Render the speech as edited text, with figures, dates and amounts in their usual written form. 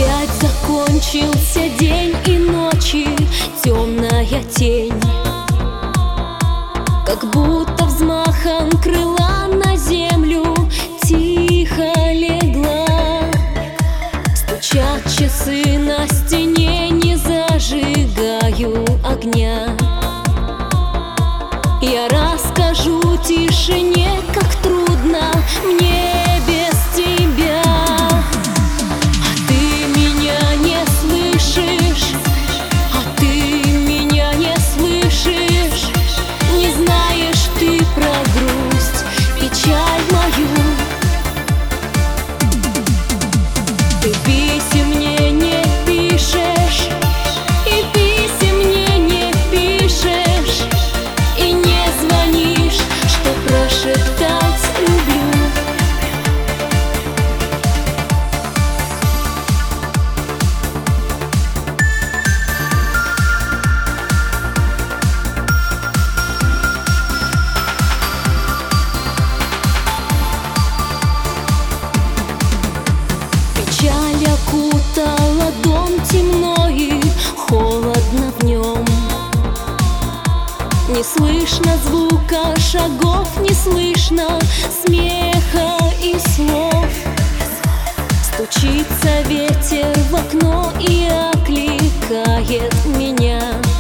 Опять закончился день и ночи темная тень, как будто взмахом крыла на землю тихо легла. Стучат часы на стене, не зажигаю огня. Я расскажу тишине, как трудно мне без тебя. А ты меня не слышишь, а ты меня не слышишь. Не знаешь ты про грусть, печаль мою. Ты писем мне не пишешь, и писем мне не пишешь, и не звонишь, что прошептать люблю. Печаль окутала дом, темно и холодно в нем. Не слышно звука шагов, не слышно смеха и слов. Стучится ветер в окно и окликает меня.